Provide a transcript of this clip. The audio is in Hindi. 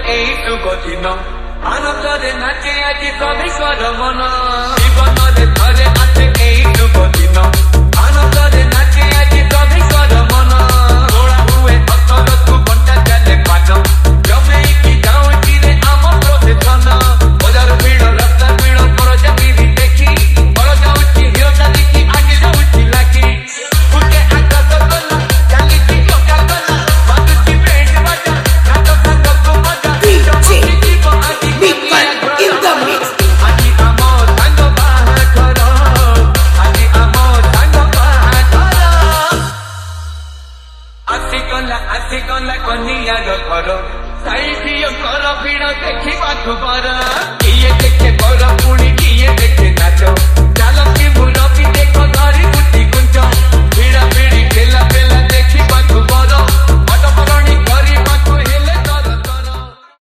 एई शुभ दिन आनंदरे नाचे आजी सभिकर मन जीवन रे थरे आसे एई शुभ दिन आनंदरे नाचे आजी सभिकर मन तोड़ा हुए अतर तू बंटा चले पान जमे की जाऊची रे आम प्रोसेसन बजार भीड़ रास्ता भीड़ पर जमी देखी पर जाऊची हिरोता देखी आगे जाऊची लागी फुटे आकाश गला चाली की लोका गला बाजुची बैंड बजा नाच संग तू मजा DJ Big Man in the mix. आजी आमो संग बाहा करो आजी आमो संग बाहा करो आसी गला कनिया रो घर साइडियो कर भीड़ देखी बातु पर